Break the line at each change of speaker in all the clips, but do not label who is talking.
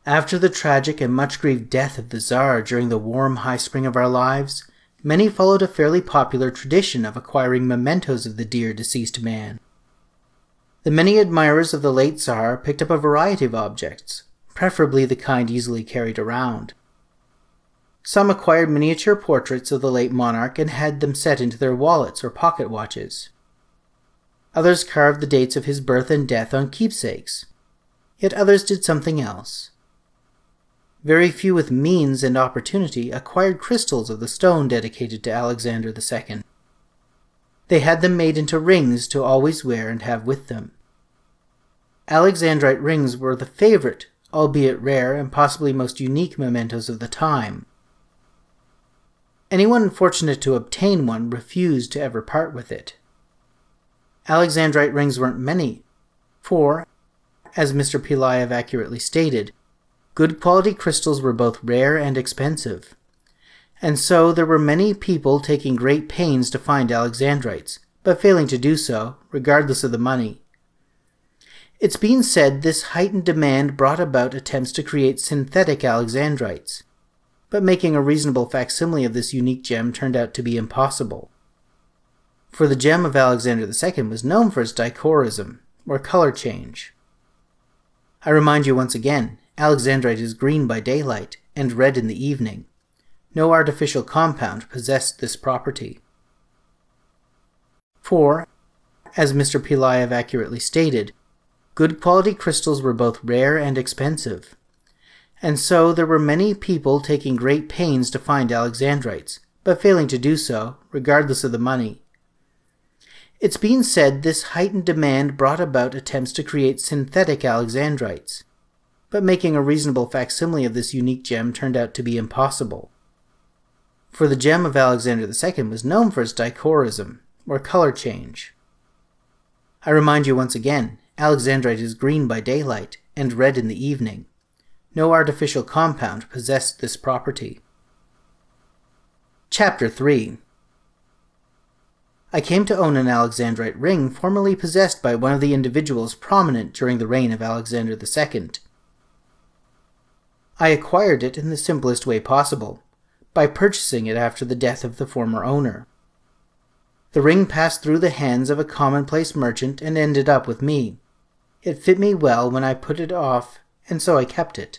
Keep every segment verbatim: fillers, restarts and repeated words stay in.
After the tragic and much-grieved death of the Tsar during the warm high spring of our lives, many followed a fairly popular tradition of acquiring mementos of the dear deceased man. The many admirers of the late Tsar picked up a variety of objects, preferably the kind easily carried around. Some acquired miniature portraits of the late monarch and had them set into their wallets or pocket watches. Others carved the dates of his birth and death on keepsakes. Yet others did something else. Very few with means and opportunity acquired crystals of the stone dedicated to Alexander the Second. They had them made into rings to always wear and have with them. Alexandrite rings were the favorite, albeit rare and possibly most unique mementos of the time. Anyone fortunate to obtain one refused to ever part with it. Alexandrite rings weren't many, for, as Mister Pelayev accurately stated, good quality crystals were both rare and expensive, and so there were many people taking great pains to find Alexandrites, but failing to do so, regardless of the money. It's been said this heightened demand brought about attempts to create synthetic Alexandrites, but making a reasonable facsimile of this unique gem turned out to be impossible. For the gem of Alexander the Second was known for its dichorism, or color change. I remind you once again, Alexandrite is green by daylight and red in the evening. No artificial compound possessed this property. For, as Mister Pelayev accurately stated, good quality crystals were both rare and expensive, and so there were many people taking great pains to find Alexandrites, but failing to do so, regardless of the money. It's been said this heightened demand brought about attempts to create synthetic Alexandrites, but making a reasonable facsimile of this unique gem turned out to be impossible. For the gem of Alexander the Second was known for its dichorism, or color change. I remind you once again, Alexandrite is green by daylight and red in the evening. No artificial compound possessed this property. Chapter three. I came to own an Alexandrite ring formerly possessed by one of the individuals prominent during the reign of Alexander the Second. I acquired it in the simplest way possible, by purchasing it after the death of the former owner. The ring passed through the hands of a commonplace merchant and ended up with me. It fit me well when I put it off, and so I kept it.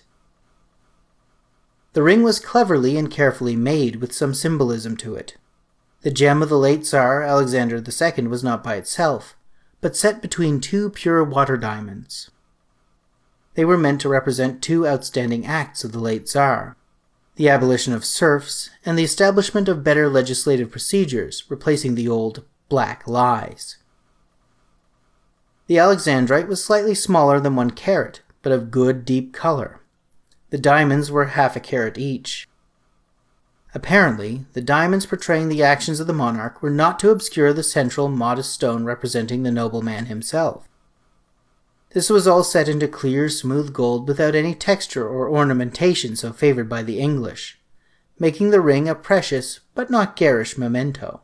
The ring was cleverly and carefully made, with some symbolism to it. The gem of the late Tsar Alexander the Second was not by itself, but set between two pure water diamonds. They were meant to represent two outstanding acts of the late Tsar, the abolition of serfs and the establishment of better legislative procedures, replacing the old black lies. The Alexandrite was slightly smaller than one carat, but of good deep color. The diamonds were half a carat each. Apparently, the diamonds portraying the actions of the monarch were not to obscure the central modest stone representing the nobleman himself. This was all set into clear, smooth gold without any texture or ornamentation so favored by the English, making the ring a precious but not garish memento.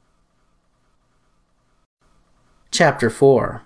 Chapter four.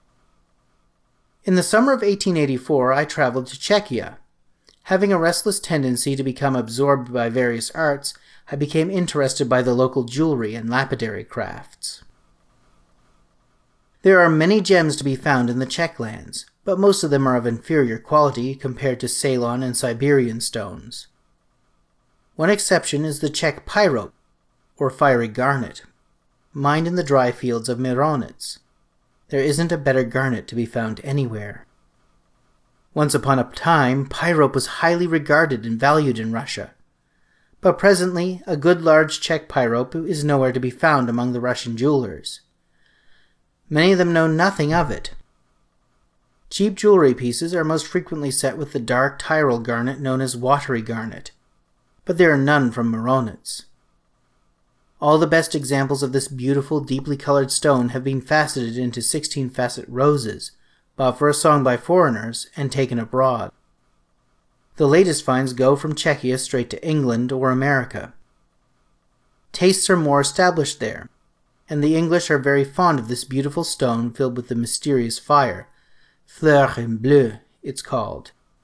In the summer of eighteen eighty-four I traveled to Czechia. Having a restless tendency to become absorbed by various arts, I became interested by the local jewelry and lapidary crafts. There are many gems to be found in the Czech lands, but most of them are of inferior quality compared to Ceylon and Siberian stones. One exception is the Czech pyrope, or fiery garnet, mined in the dry fields of Mironitz. There isn't a better garnet to be found anywhere. Once upon a time, pyrope was highly regarded and valued in Russia, but presently a good large Czech pyrope is nowhere to be found among the Russian jewelers. Many of them know nothing of it. Cheap jewelry pieces are most frequently set with the dark Tyrol garnet known as watery garnet, but there are none from Mironitz. All the best examples of this beautiful, deeply colored stone have been faceted into sixteen-facet roses, bought for a song by foreigners and taken abroad. The latest finds go from Czechia straight to England or America. Tastes are more established there, and the English are very fond of this beautiful stone filled with the mysterious fire, fleur en bleu, it's called,